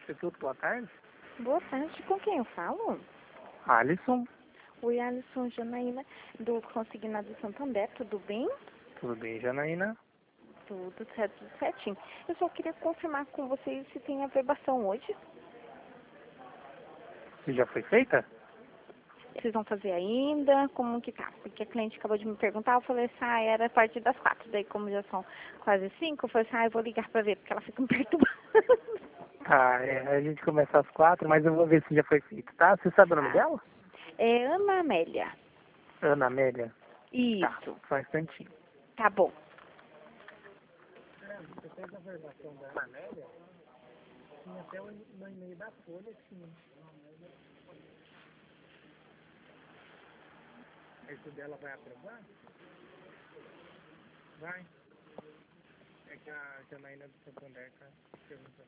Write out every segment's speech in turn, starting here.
Instituto, boa tarde. Boa tarde, com quem eu falo? Alisson, Oi, Alisson, Janaína, do Consignado Santander, tudo bem? tudo bem, Janaína? Tudo certo, tudo certinho. Eu só queria confirmar com vocês se tem averbação hoje. Se já foi feita? Vocês vão fazer ainda? Como que tá? Porque a cliente acabou de me perguntar, eu falei assim, era a partir das 4. Daí, como já são quase 5, eu falei assim, eu vou ligar pra ver, porque ela fica me perturbando. A gente começa às 4, mas eu vou ver se já foi feito, tá? Você sabe o nome dela? É Ana Amélia. Ana Amélia? Tá, Isso, só um instantinho. tá bom. Você fez a averbação da Ana Amélia? Tinha até no e-mail da Folha, tinha. Esse dela vai aprovar? Vai. É que a Janaína do Santander tá perguntando.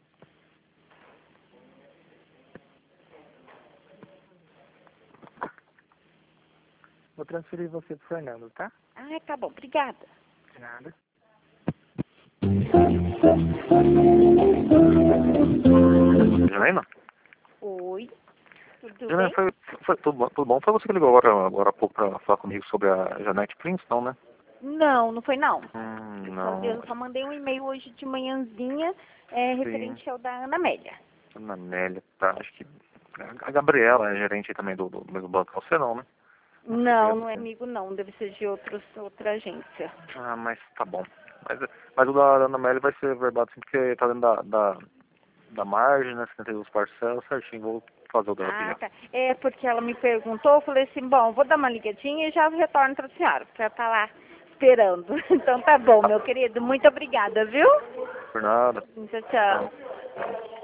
Vou transferir você pro Fernando, tá? Ah, tá bom, obrigada. De nada. Janaína? Oi, tudo Janaína, bem? foi tudo bom? Foi você que ligou agora há pouco pra falar comigo sobre a Janete Princeton, né? Não, não foi não. Não. Eu só mandei um e-mail hoje de manhãzinha Sim. referente ao da Ana Amélia. Ana Amélia, tá, acho que a Gabriela é gerente também do mesmo banco que você não, né? Não, não é amigo não, deve ser de outra agência. Ah, mas tá bom. Mas o da Ana Amélia vai ser verbado sim, porque tá dentro da margem, né? 72 parcelas, certinho, vou fazer o dela aqui Ah, já. tá. É porque ela me perguntou, eu falei assim, bom, vou dar uma ligadinha e já retorno para a senhora, para estar lá esperando. Então tá bom, meu querido, muito obrigada, viu? Por nada. Tchau, tchau. Tchau.